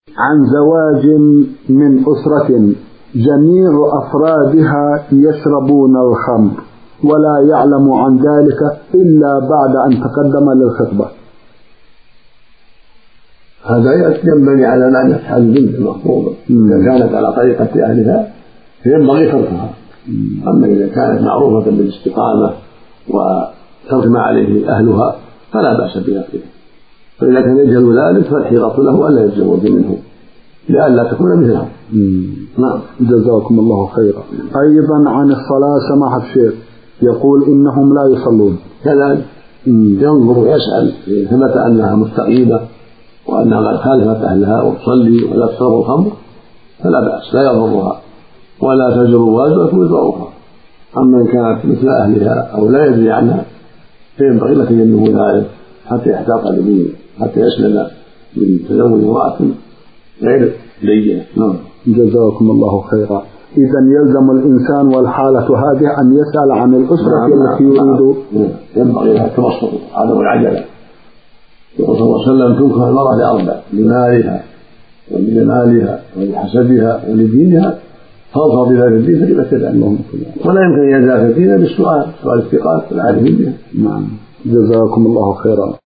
عن زواج من أسرة جميع أفرادها يشربون الخمر ولا يعلم عن ذلك إلا بعد أن تقدم للخطبة. هذا ينبني على معنى حال البنت المخطوبة، إذا كانت على طريقة أهلها فينبغي تركها. أما إذا كانت معروفة بالاستقامة وترك ما عليه أهلها فلا بأس بذلك. فإذا كان يجهل ذلك فالحيرة له ألا يتزوج منه لئلا تكون مثلها. نعم، جزاكم الله خيرا. أيضا عن الصلاة سماحة الشيخ يقول إنهم لا يصلون. كذلك ينظر ويسأل، ثبت أنها مستقيمة وأنها قد خالفت أهلها وتصلي ولا تشرب الخمر فلا بأس، لا يضرها ولا تزر وازرة وزر أخرى. أما إن كانت مثل أهلها أو لا يدري عنها فينبغي له تجنب ذلك حتى يحتاط لدينه، حتى يسلم من تزوج امرأة غير لينة. جزاكم الله خيرا. إذا يلزم الإنسان والحالة هذه أن يسأل عن الأسرة التي يريد. ينبغي لها التبصر عدم العجلة. يقول صلى الله عليه وسلم تنكح المرأة لأربع: لمالها ولجمالها ولحسبها ولدينها، فاظهر بذات الدين فليبتدع. ولا يمكن أن يزال في الدين بالسؤال، سؤال الثقات العارفين بها. نعم، جزاكم الله خيرا.